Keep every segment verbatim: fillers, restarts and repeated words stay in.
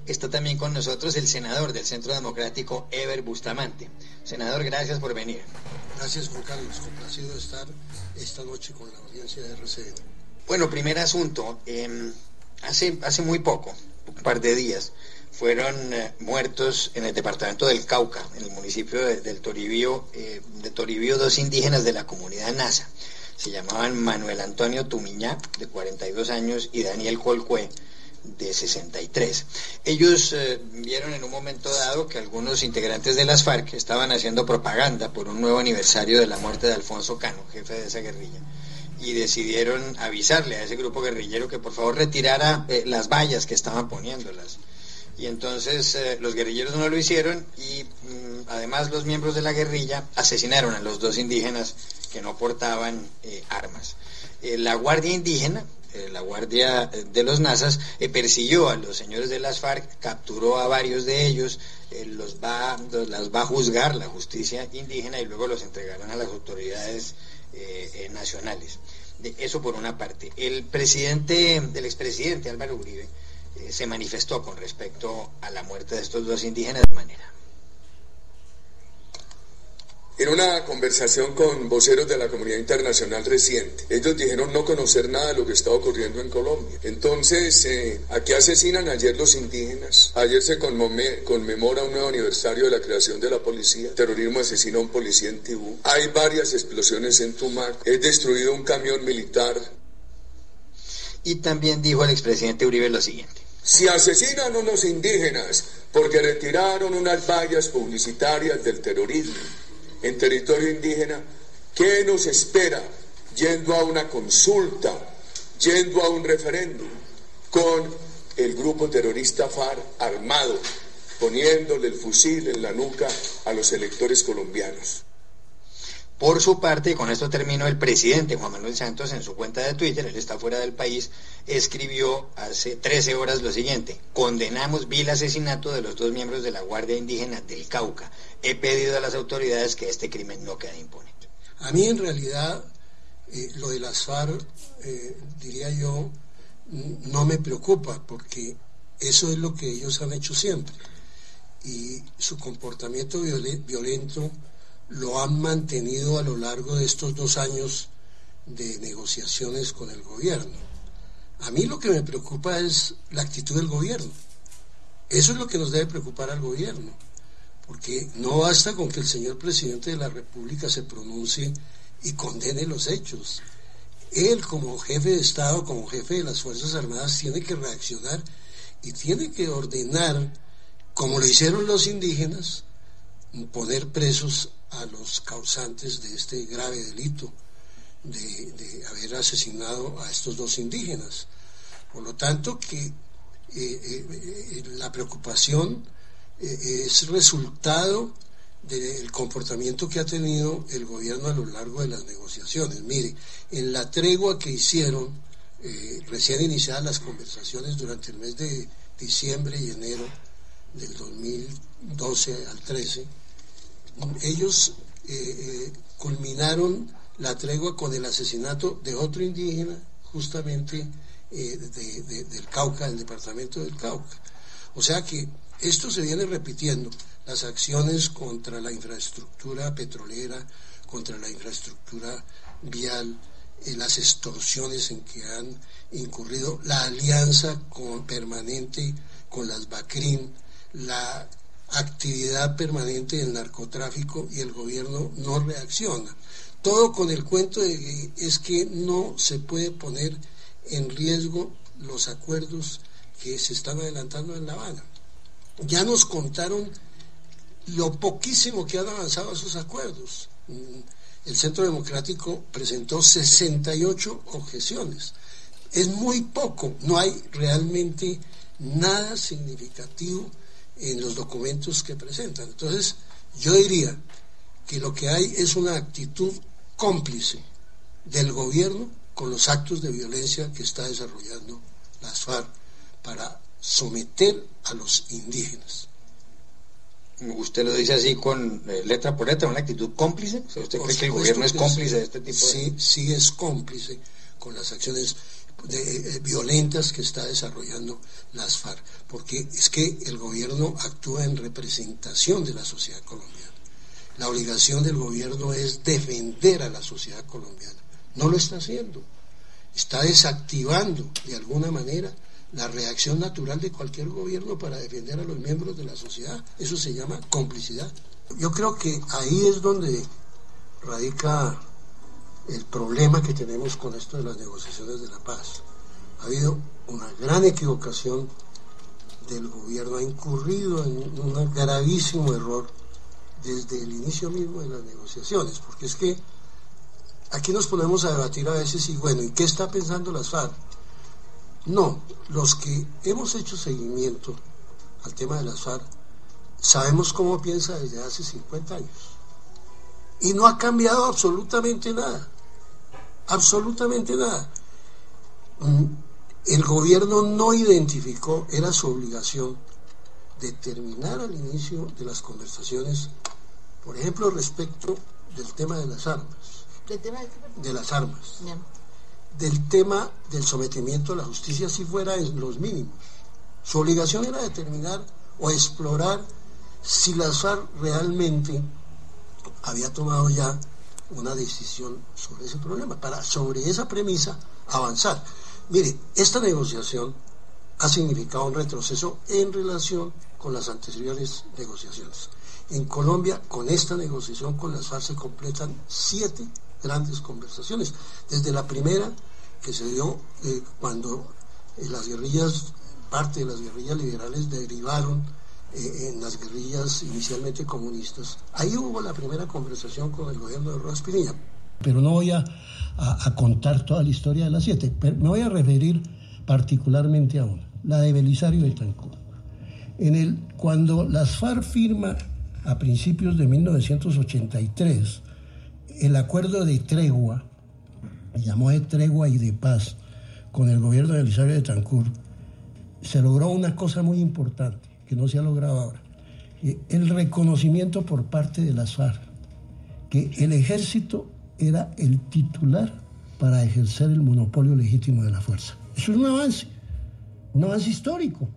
está también con nosotros el senador del Centro Democrático, Eber Bustamante. Senador, gracias por venir. Gracias, Juan Carlos. Complacido de estar esta noche con la audiencia de R C N. Bueno, primer asunto. Eh, hace, hace muy poco, un par de días, fueron eh, muertos en el departamento del Cauca, en el municipio de, del Toribío, eh, de Toribío, dos indígenas de la comunidad Nasa. Se llamaban Manuel Antonio Tumiñá, de cuarenta y dos años, y Daniel Colcué, de sesenta y tres. Ellos eh, vieron en un momento dado que algunos integrantes de las FARC estaban haciendo propaganda por un nuevo aniversario de la muerte de Alfonso Cano, jefe de esa guerrilla, y decidieron avisarle a ese grupo guerrillero que por favor retirara eh, las vallas que estaban poniéndolas. Y entonces eh, los guerrilleros no lo hicieron y mmm, además los miembros de la guerrilla asesinaron a los dos indígenas que no portaban eh, armas. Eh, la Guardia Indígena, eh, la Guardia de los Nazas, eh, persiguió a los señores de las FARC, capturó a varios de ellos, eh, los va, los, las va a juzgar la justicia indígena y luego los entregarán a las autoridades eh, eh, nacionales. De eso por una parte. El presidente, el expresidente Álvaro Uribe, eh, se manifestó con respecto a la muerte de estos dos indígenas de manera. En una conversación con voceros de la comunidad internacional reciente, ellos dijeron no conocer nada de lo que está ocurriendo en Colombia. Entonces, eh, aquí asesinan ayer los indígenas, ayer se conmemora, conmemora un nuevo aniversario de la creación de la policía, terrorismo asesina a un policía en Tibú, hay varias explosiones en Tumac, es destruido un camión militar. Y también dijo el expresidente Uribe lo siguiente. Si asesinan a unos indígenas porque retiraron unas vallas publicitarias del terrorismo en territorio indígena, ¿qué nos espera yendo a una consulta, yendo a un referéndum con el grupo terrorista FARC armado, poniéndole el fusil en la nuca a los electores colombianos? Por su parte, y con esto terminó, el presidente Juan Manuel Santos en su cuenta de Twitter, él está fuera del país, escribió hace trece horas lo siguiente: condenamos vil asesinato de los dos miembros de la Guardia Indígena del Cauca. He pedido a las autoridades que este crimen no quede impune. A mí en realidad eh, lo de las FARC, eh, diría yo, no me preocupa, porque eso es lo que ellos han hecho siempre. Y su comportamiento violen- violento lo han mantenido a lo largo de estos dos años de negociaciones con el gobierno. A mí lo que me preocupa es la actitud del gobierno. Eso es lo que nos debe preocupar al gobierno, porque no basta con que el señor presidente de la República se pronuncie y condene los hechos. Él, como jefe de Estado, como jefe de las Fuerzas Armadas, tiene que reaccionar y tiene que ordenar, como lo hicieron los indígenas, poner presos a los causantes de este grave delito de, de haber asesinado a estos dos indígenas. Por lo tanto, que eh, eh, la preocupación eh, es resultado del comportamiento que ha tenido el gobierno a lo largo de las negociaciones. Mire, en la tregua que hicieron, eh, recién iniciadas las conversaciones durante el mes de diciembre y enero del dos mil doce al trece, ellos eh, eh, culminaron la tregua con el asesinato de otro indígena, justamente eh, de, de, del Cauca, del departamento del Cauca. O sea que esto se viene repitiendo, las acciones contra la infraestructura petrolera, contra la infraestructura vial, eh, las extorsiones en que han incurrido, la alianza con, permanente con las BACRIM, la actividad permanente del narcotráfico, y el gobierno no reacciona. Todo con el cuento de que es que no se puede poner en riesgo los acuerdos que se están adelantando en La Habana. Ya nos contaron lo poquísimo que han avanzado esos acuerdos. El Centro Democrático presentó sesenta y ocho objeciones. Es muy poco, no hay realmente nada significativo en los documentos que presentan. Entonces, yo diría que lo que hay es una actitud cómplice del gobierno con los actos de violencia que está desarrollando las FARC para someter a los indígenas. ¿Usted lo dice así con eh, letra por letra, una actitud cómplice? ¿Usted cree que el gobierno es cómplice de este tipo de...? Sí, sí es cómplice con las acciones. de, eh, violentas que está desarrollando las FARC, porque es que el gobierno actúa en representación de la sociedad colombiana. La obligación del gobierno es defender a la sociedad colombiana. No lo está haciendo. Está desactivando de alguna manera la reacción natural de cualquier gobierno para defender a los miembros de la sociedad. Eso se llama complicidad. Yo creo que ahí es donde radica el problema que tenemos con esto de las negociaciones de la paz. Ha habido una gran equivocación del gobierno, ha incurrido en un gravísimo error desde el inicio mismo de las negociaciones, porque es que aquí nos ponemos a debatir a veces y bueno, ¿y qué está pensando las FARC? No, los que hemos hecho seguimiento al tema de las FARC sabemos cómo piensa desde hace cincuenta años y no ha cambiado absolutamente nada, absolutamente nada. El gobierno no identificó, era su obligación determinar al inicio de las conversaciones, por ejemplo, respecto del tema de las armas, ¿Del tema de, de las armas, Bien. del tema del sometimiento a la justicia, si fuera en los mínimos. Su obligación era determinar o explorar si las FARC realmente había tomado ya una decisión sobre ese problema, para sobre esa premisa avanzar. Mire, esta negociación ha significado un retroceso en relación con las anteriores negociaciones. En Colombia, con esta negociación con las FARC se completan siete grandes conversaciones. Desde la primera, que se dio eh, cuando eh, las guerrillas, parte de las guerrillas liberales derivaron eh, en las guerrillas inicialmente comunistas. Ahí hubo la primera conversación con el gobierno de Rojas Pinilla. Pero no voy a, a, a contar toda la historia de las siete, pero me voy a referir particularmente a una, la de Belisario Betancur. En el, cuando las FARC firma a principios de mil novecientos ochenta y tres el acuerdo de tregua, llamó de tregua y de paz, con el gobierno de Belisario Betancur, se logró una cosa muy importante, que no se ha logrado ahora, el reconocimiento por parte de las FARC, que el ejército era el titular para ejercer el monopolio legítimo de la fuerza. Eso es un avance, un avance histórico.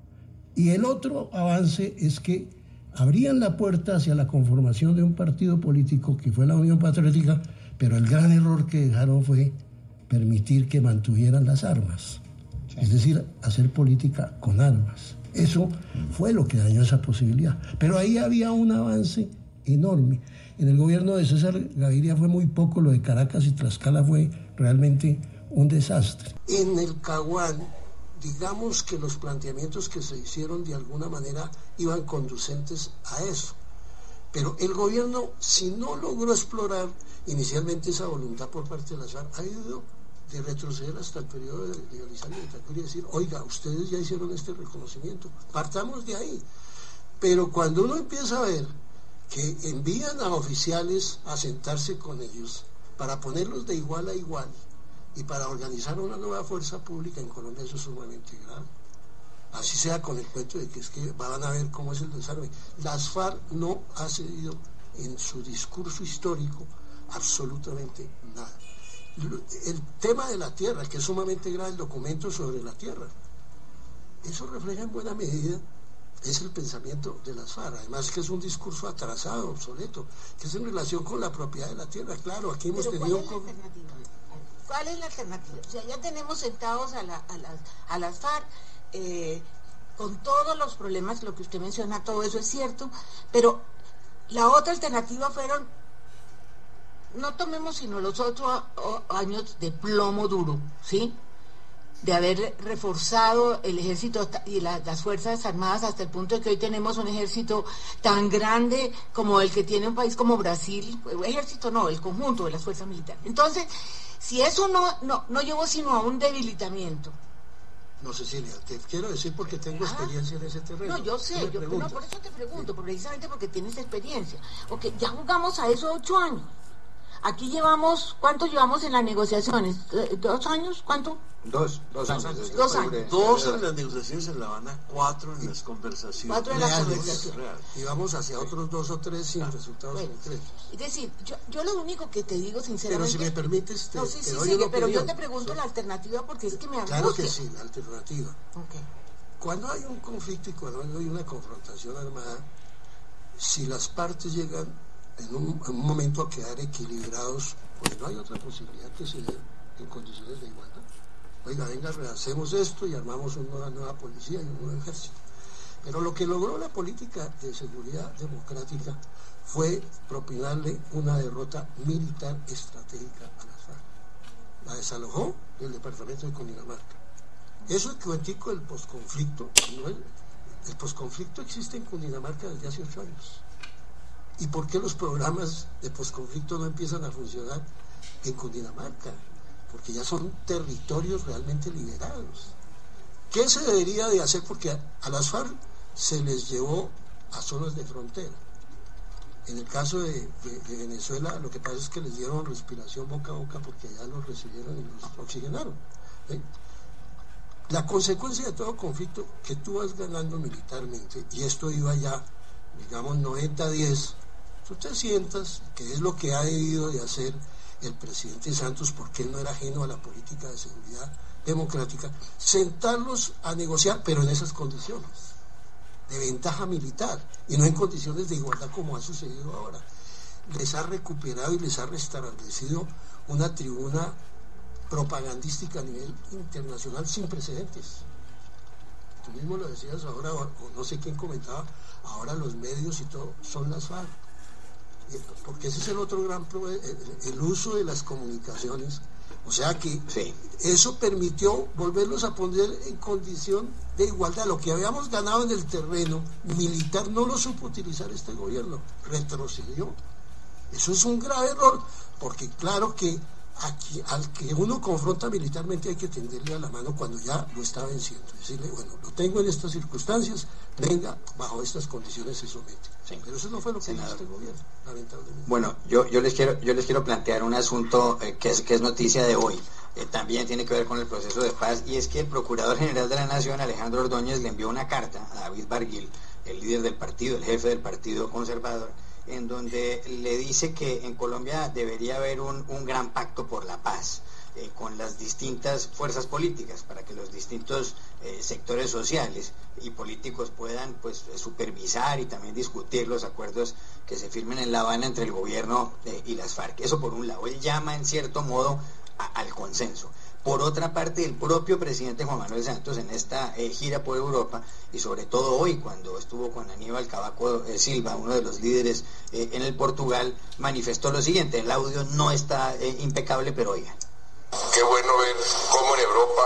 Y el otro avance es que abrían la puerta hacia la conformación de un partido político que fue la Unión Patriótica, pero el gran error que dejaron fue permitir que mantuvieran las armas, sí. Es decir, hacer política con armas. Eso fue lo que dañó esa posibilidad. Pero ahí había un avance enorme. En el gobierno de César Gaviria fue muy poco, lo de Caracas y Tlaxcala fue realmente un desastre. En el Caguán, digamos que los planteamientos que se hicieron de alguna manera iban conducentes a eso. Pero el gobierno, si no logró explorar inicialmente esa voluntad por parte de las FARC, ha ido de retroceder hasta el periodo de, de Belisario Betancur y decir, oiga, ustedes ya hicieron este reconocimiento, partamos de ahí. Pero cuando uno empieza a ver que envían a oficiales a sentarse con ellos para ponerlos de igual a igual y para organizar una nueva fuerza pública en Colombia, eso es sumamente grave. Así sea con el cuento de que es que van a ver cómo es el desarme. Las FARC no ha cedido en su discurso histórico absolutamente nada. El tema de la tierra, que es sumamente grave, el documento sobre la tierra, eso refleja en buena medida es el pensamiento de las FARC, además que es un discurso atrasado, obsoleto, que es en relación con la propiedad de la tierra. Claro, aquí hemos Pero tenido... ¿cuál es la alternativa? ¿Cuál es la alternativa? O sea, ya tenemos sentados a, la, a, las, a las FARC, eh, con todos los problemas, lo que usted menciona, todo eso es cierto, pero la otra alternativa fueron, no tomemos sino los ocho años de plomo duro, ¿sí?, de haber reforzado el ejército y la, las fuerzas armadas hasta el punto de que hoy tenemos un ejército tan grande como el que tiene un país como Brasil, ejército no, el conjunto de las fuerzas militares. Entonces, si eso no, no, no llevó sino a un debilitamiento. No, Cecilia, te quiero decir porque tengo experiencia en ese terreno. No, yo sé, yo, no, por eso te pregunto, sí. Precisamente porque tienes experiencia. Ok, ya jugamos a esos ocho años. aquí llevamos, ¿cuánto llevamos en las negociaciones? ¿Dos años? ¿Cuánto? Dos, dos años. Dos años. Dos en las negociaciones en La Habana, cuatro en las conversaciones. Cuatro en las conversaciones. Y vamos hacia otros dos o tres sin ah, resultados bueno, concretos. Es decir, yo, yo lo único que te digo sinceramente... Pero si me permites, te, no, sí, te sí, doy sí, una pero opinión. yo te pregunto sí. la alternativa porque es que me angustia. Claro que sí, la alternativa. Okay. Cuando hay un conflicto y cuando hay una confrontación armada, si las partes llegan en un, en un momento a quedar equilibrados, pues no hay otra posibilidad que se dé en condiciones de igualdad. Oiga, venga, rehacemos esto y armamos una nueva, nueva policía y un nuevo ejército. Pero lo que logró la política de seguridad democrática fue propinarle una derrota militar estratégica a las FARC. La desalojó del departamento de Cundinamarca. Eso es cuentico del posconflicto. ¿No? El, el posconflicto existe en Cundinamarca desde hace ocho años. ¿Y por qué los programas de posconflicto no empiezan a funcionar en Cundinamarca? Porque ya son territorios realmente liberados. ¿Qué se debería de hacer? Porque a, a las FARC se les llevó a zonas de frontera. En el caso de, de, de Venezuela, lo que pasa es que les dieron respiración boca a boca porque allá los recibieron y los oxigenaron. ¿Sí? La consecuencia de todo conflicto que tú vas ganando militarmente, y esto iba ya, digamos, noventa a diez, tú te sientas, que es lo que ha debido de hacer el presidente Santos, porque él no era ajeno a la política de seguridad democrática, sentarlos a negociar, pero en esas condiciones, de ventaja militar, y no en condiciones de igualdad como ha sucedido ahora. Les ha recuperado y les ha restablecido una tribuna propagandística a nivel internacional sin precedentes. Tú mismo lo decías ahora, o no sé quién comentaba, ahora los medios y todo son las FARC. Porque ese es el otro gran problema, el, el uso de las comunicaciones. O sea que sí. Eso permitió volverlos a poner en condición de igualdad. Lo que habíamos ganado en el terreno militar no lo supo utilizar este gobierno, retrocedió. Eso es un grave error, porque claro que aquí, al que uno confronta militarmente hay que tenderle a la mano cuando ya lo está venciendo, decirle, bueno, lo tengo en estas circunstancias, venga, bajo estas condiciones se somete. Sí. Pero eso no fue lo que hizo este gobierno, lamentablemente. Bueno, yo, yo les quiero yo les quiero plantear un asunto eh, que es que es noticia de hoy. Eh, también tiene que ver con el proceso de paz, y es que el Procurador General de la Nación, Alejandro Ordóñez, le envió una carta a David Barguil, el líder del partido, el jefe del Partido Conservador, en donde le dice que en Colombia debería haber un, un gran pacto por la paz eh, con las distintas fuerzas políticas, para que los distintos eh, sectores sociales y políticos puedan pues supervisar y también discutir los acuerdos que se firmen en La Habana entre el gobierno eh, y las FARC. Eso por un lado, él llama en cierto modo a, al consenso. Por otra parte, el propio presidente Juan Manuel Santos, en esta eh, gira por Europa, y sobre todo hoy cuando estuvo con Aníbal Cavaco eh, Silva, uno de los líderes eh, en el Portugal, manifestó lo siguiente. El audio no está eh, impecable, pero oigan. Qué bueno ver cómo en Europa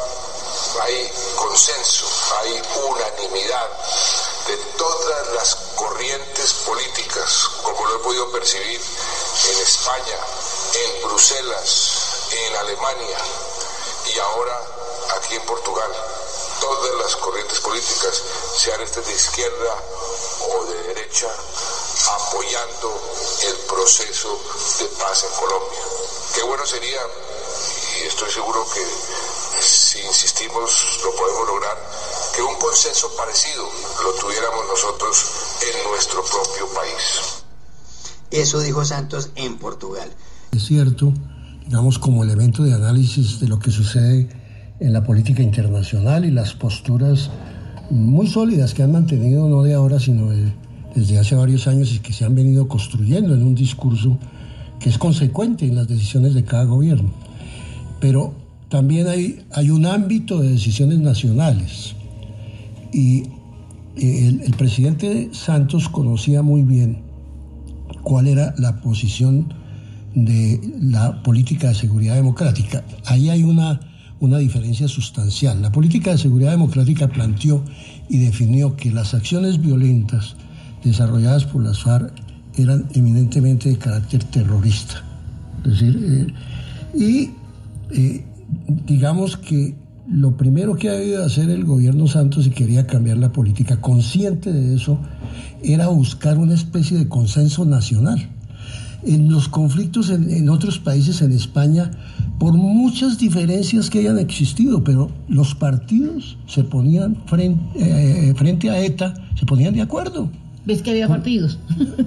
hay consenso, hay unanimidad de todas las corrientes políticas, como lo he podido percibir en España, en Bruselas, en Alemania y ahora aquí en Portugal. Todas las corrientes políticas, sean estas de izquierda o de derecha, apoyando el proceso de paz en Colombia. Qué bueno sería, y estoy seguro que si insistimos lo podemos lograr, que un consenso parecido lo tuviéramos nosotros en nuestro propio país. Eso dijo Santos en Portugal. Es cierto, digamos, como elemento de análisis de lo que sucede en la política internacional y las posturas muy sólidas que han mantenido no de ahora, sino de, desde hace varios años, y que se han venido construyendo en un discurso que es consecuente en las decisiones de cada gobierno. Pero también hay, hay un ámbito de decisiones nacionales, y el, el presidente Santos conocía muy bien cuál era la posición de la política de seguridad democrática. Ahí hay una, una diferencia sustancial. La política de seguridad democrática planteó y definió que las acciones violentas desarrolladas por las FARC eran eminentemente de carácter terrorista. Es decir, eh, y eh, digamos que lo primero que ha debido hacer el gobierno Santos, si quería cambiar la política, consciente de eso, era buscar una especie de consenso nacional. en los conflictos en, en otros países, en España, por muchas diferencias que hayan existido, pero los partidos se ponían frente, eh, frente a ETA, se ponían de acuerdo. ¿Ves que había partidos?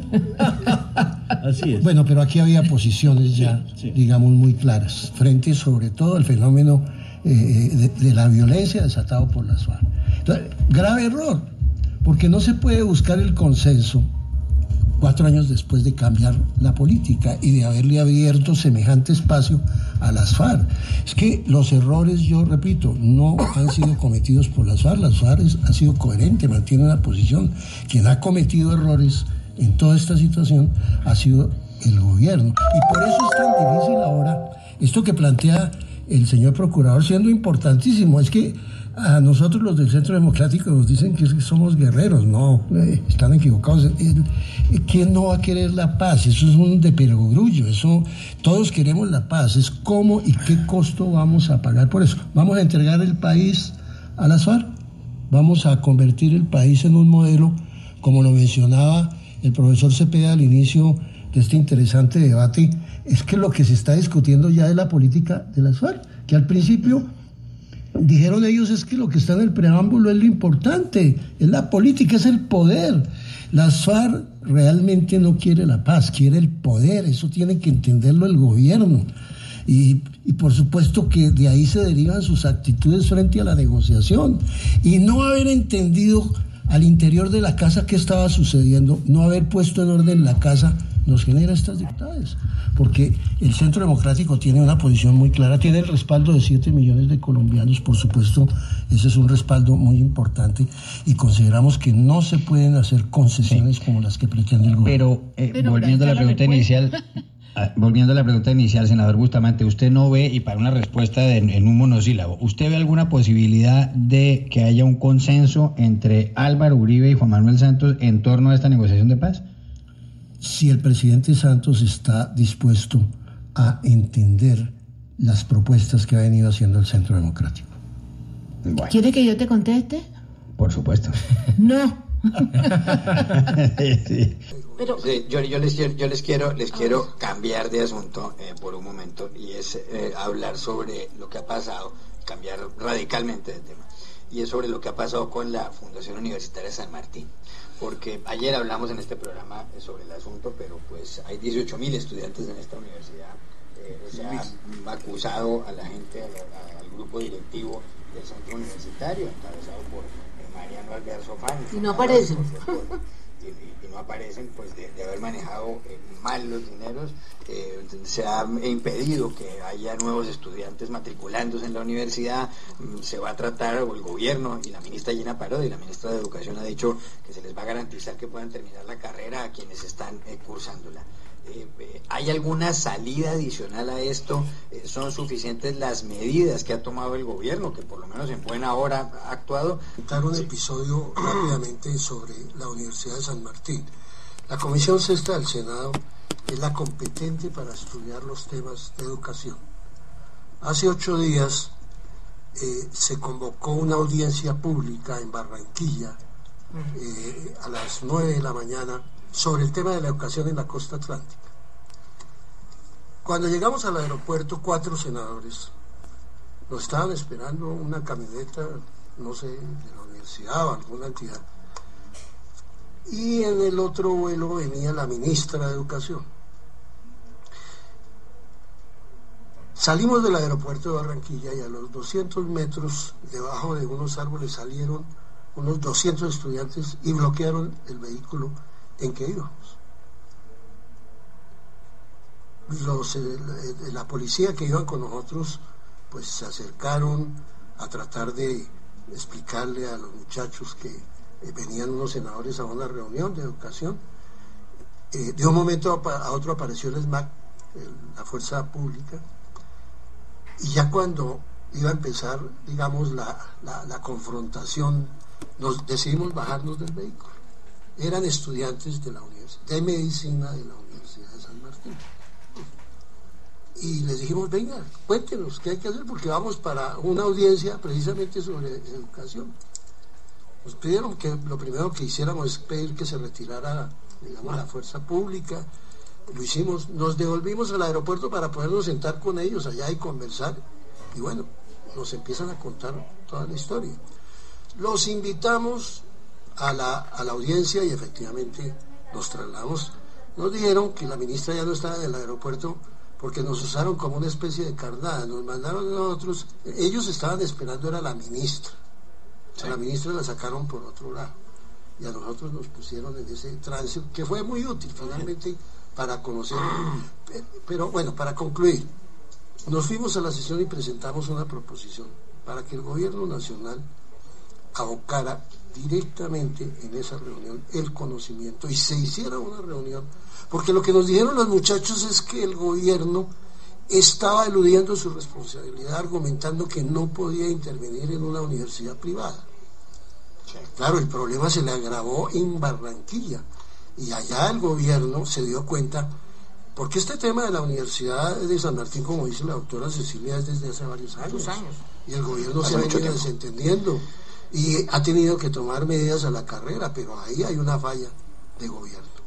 Así es. Bueno, pero aquí había posiciones ya, sí, sí. digamos, muy claras, frente sobre todo al fenómeno eh, de, de la violencia desatado por las FARC. Entonces, grave error, porque no se puede buscar el consenso cuatro años después de cambiar la política y de haberle abierto semejante espacio a las FARC. Es que los errores, yo repito, no han sido cometidos por las FARC. Las FARC ha sido coherente, mantiene una posición. Quien ha cometido errores en toda esta situación ha sido el gobierno. Y por eso es tan difícil ahora esto que plantea el señor procurador, siendo importantísimo. Es que a nosotros los del Centro Democrático nos dicen que somos guerreros. No, eh, están equivocados. El, ¿Quién no va a querer la paz? Eso es un de perogrullo. Eso, todos queremos la paz. Es cómo y qué costo vamos a pagar por eso. ¿Vamos a entregar el país a las FARC? ¿Vamos a convertir el país en un modelo, como lo mencionaba el profesor Cepeda al inicio de este interesante debate? Es que lo que se está discutiendo ya es la política de las FARC, que al principio dijeron ellos es que lo que está en el preámbulo es lo importante, es la política, es el poder. Las FARC realmente no quiere la paz, quiere el poder, eso tiene que entenderlo el gobierno. Y, y por supuesto que de ahí se derivan sus actitudes frente a la negociación. Y no haber entendido al interior de la casa qué estaba sucediendo, no haber puesto en orden la casa, nos genera estas dificultades, porque el Centro Democrático tiene una posición muy clara, tiene el respaldo de siete millones de colombianos, por supuesto, ese es un respaldo muy importante, y consideramos que no se pueden hacer concesiones sí. como las que pretende el gobierno. Pero, eh, Pero volviendo a la pregunta inicial, volviendo a la pregunta inicial, senador Bustamante, usted no ve, y para una respuesta de, en un monosílabo, ¿usted ve alguna posibilidad de que haya un consenso entre Álvaro Uribe y Juan Manuel Santos en torno a esta negociación de paz? Si el presidente Santos está dispuesto a entender las propuestas que ha venido haciendo el Centro Democrático. Bueno. ¿Quiere que yo te conteste? Por supuesto. No. sí. Pero sí, yo, yo les quiero, yo les quiero, les quiero cambiar de asunto eh, por un momento, y es eh, hablar sobre lo que ha pasado, cambiar radicalmente de tema, y es sobre lo que ha pasado con la Fundación Universitaria San Martín. Porque ayer hablamos en este programa sobre el asunto, pero pues hay dieciocho mil estudiantes en esta universidad. Eh, se ha acusado a la gente, a la, a, al grupo directivo del centro universitario, encabezado por eh, Mariano Alvear Sofán. Y no aparecen. Y, y, y no aparecen, pues, de, de haber manejado eh, mal los dineros. Eh, se ha impedido que haya nuevos estudiantes matriculándose en la universidad. Se va a tratar, o el gobierno y la ministra Gina Parodi, la ministra de Educación, ha dicho que se les va a garantizar que puedan terminar la carrera a quienes están eh, cursándola. Eh, eh, ¿Hay alguna salida adicional a esto? Eh, ¿Son suficientes las medidas que ha tomado el gobierno, que por lo menos en buena hora ha actuado? Contar un episodio rápidamente sobre la Universidad de San Martín. La Comisión Sexta del Senado es la competente para estudiar los temas de educación. Hace ocho días eh, se convocó una audiencia pública en Barranquilla eh, a las nueve de la mañana sobre el tema de la educación en la costa atlántica. Cuando llegamos al aeropuerto, cuatro senadores nos estaban esperando una camioneta, no sé, de la universidad o alguna entidad, y en el otro vuelo venía la ministra de Educación. Salimos del aeropuerto de Barranquilla y a los doscientos metros debajo de unos árboles salieron unos doscientos estudiantes y bloquearon el vehículo en que íbamos. Los, eh, la policía que iban con nosotros pues se acercaron a tratar de explicarle a los muchachos que eh, venían unos senadores a una reunión de educación. Eh, de un momento a otro apareció el SMAC, el, la fuerza pública, y ya cuando iba a empezar, digamos, la, la, la confrontación, nos decidimos bajarnos del vehículo. Eran estudiantes de la universidad, de medicina de la Universidad de San Martín. Y les dijimos, venga, cuéntenos qué hay que hacer, porque vamos para una audiencia precisamente sobre educación. Nos pidieron que lo primero que hiciéramos es pedir que se retirara, digamos, la fuerza pública, lo hicimos, nos devolvimos al aeropuerto para podernos sentar con ellos allá y conversar, y bueno, nos empiezan a contar toda la historia. Los invitamos a la, a la audiencia y efectivamente nos trasladamos. Nos dijeron que la ministra ya no estaba en el aeropuerto porque nos usaron como una especie de carnada, nos mandaron a nosotros, ellos estaban esperando era la ministra, sí. A la ministra la sacaron por otro lado y a nosotros nos pusieron en ese tránsito que fue muy útil finalmente para conocer, pero bueno, para concluir, nos fuimos a la sesión y presentamos una proposición para que el gobierno nacional abocara directamente en esa reunión el conocimiento y se hiciera una reunión, porque lo que nos dijeron los muchachos es que el gobierno estaba eludiendo su responsabilidad argumentando que no podía intervenir en una universidad privada. Claro, el problema se le agravó en Barranquilla y allá el gobierno se dio cuenta, porque este tema de la Universidad de San Martín, como dice la doctora Cecilia, es desde hace varios años, años. y el gobierno hace se ha venido desentendiendo y ha tenido que tomar medidas a la carrera, pero ahí hay una falla de gobierno.